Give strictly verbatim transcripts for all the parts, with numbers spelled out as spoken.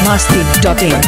masti dot in.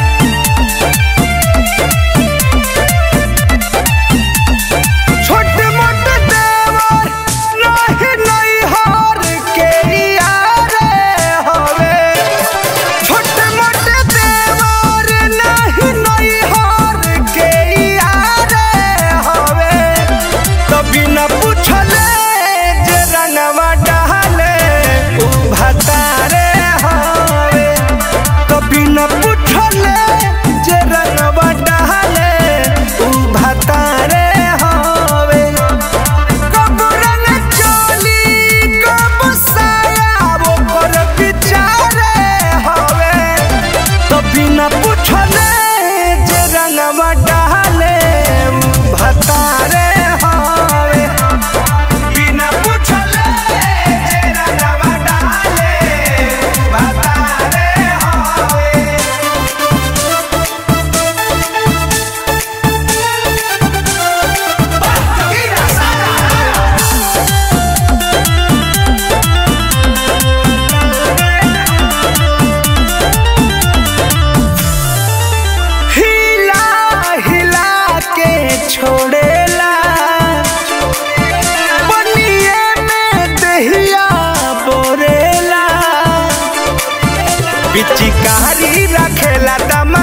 पिचकारी रखेला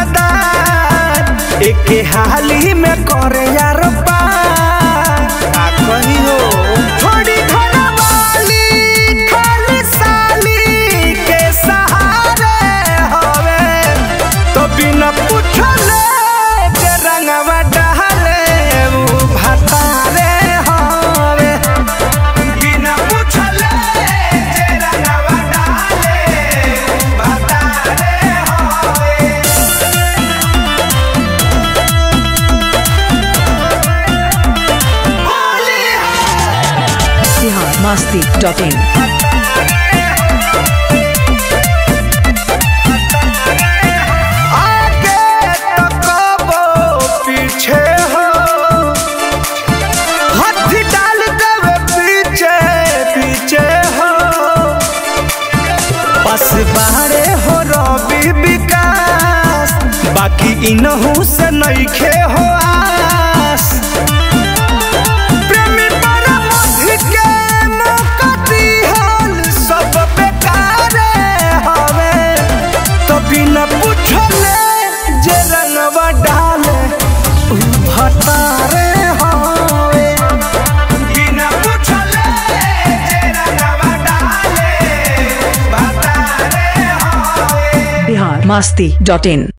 दमदार एक हाली में करे यार पार आ कही हो थोड़ी घरवाली खाली साली के सहारे हवे तो बिना पूछले के रंगवा डाले वो भतारे हवे बिना पूछले के रंगवा डाले masti dot in. आगे तकबो पीछे हो हाथ डाल देवे पीछे पीछे हो बस बारे हो रवि विकास बाकी इनहू से नइखे हो आस masti dot in.